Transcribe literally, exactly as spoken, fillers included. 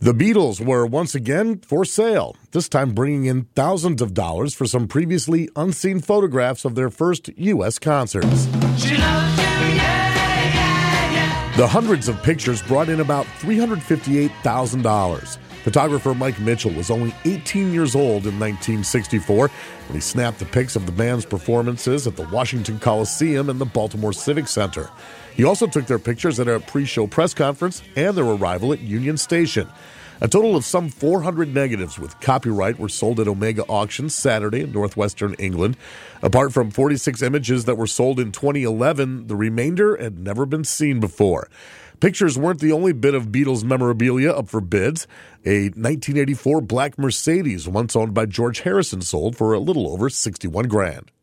The Beatles were once again for sale, this time bringing in thousands of dollars for some previously unseen photographs of their first U S concerts. She loves you, yeah, yeah, yeah. The hundreds of pictures brought in about three hundred fifty-eight thousand dollars. Photographer Mike Mitchell was only eighteen years old in nineteen sixty-four when he snapped the pics of the band's performances at the Washington Coliseum and the Baltimore Civic Center. He also took their pictures at a pre-show press conference and their arrival at Union Station. A total of some four hundred negatives with copyright were sold at Omega Auctions Saturday in northwestern England. Apart from forty-six images that were sold in twenty eleven, the remainder had never been seen before. Pictures weren't the only bit of Beatles memorabilia up for bids. A nineteen eighty-four black Mercedes once owned by George Harrison sold for a little over sixty-one grand.